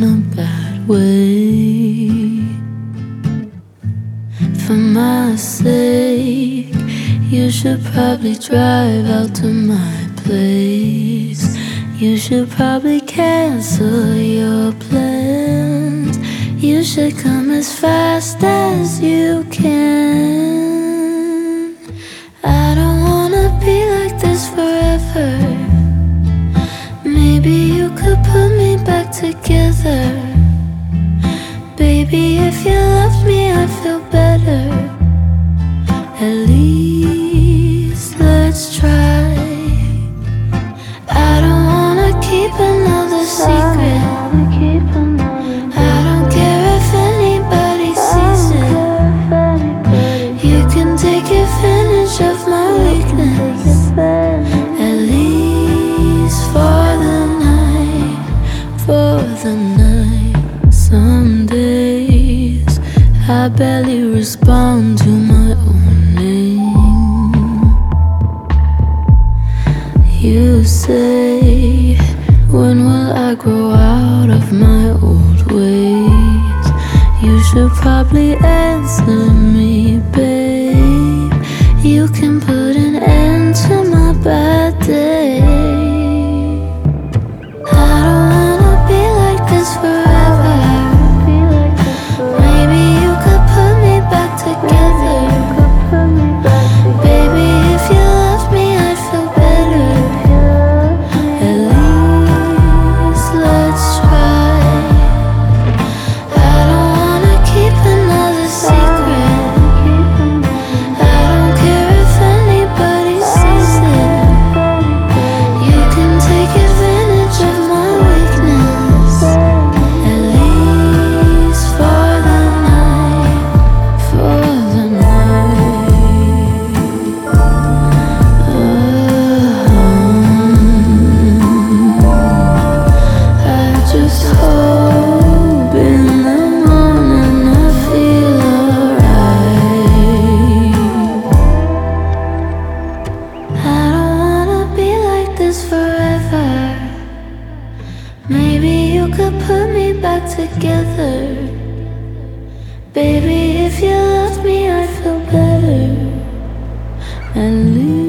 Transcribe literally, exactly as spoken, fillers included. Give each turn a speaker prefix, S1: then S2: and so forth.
S1: in a bad way. For my sake, you should probably drive out to my place. You should probably cancel your plans. You should come as fast as you can. I don't wanna be like this forever. Maybe you could put me back together. Baby, if you loved me, I'd feel better. At least let's try. I don't wanna keep another secret. I don't care if anybody sees it. You can take advantage of my weakness. At least for the night, for the night. Some days I barely respond to my own name. You say, when will I grow out of my old ways? You should probably answer me, babe. You can put an end to my bad day. I don't wanna be like this forever. Maybe you could put me back together. Baby, if you loved me, I'd feel better. At least let's try. I don't wanna keep another secret. I don't care if anybody sees it. You can take advantage of my weakness. At least for the night, for the night. I just hope in the morning I feel alright. I don't wanna be like this forever. Maybe you could put me back together. Baby, if you loved me, I'd feel better. At least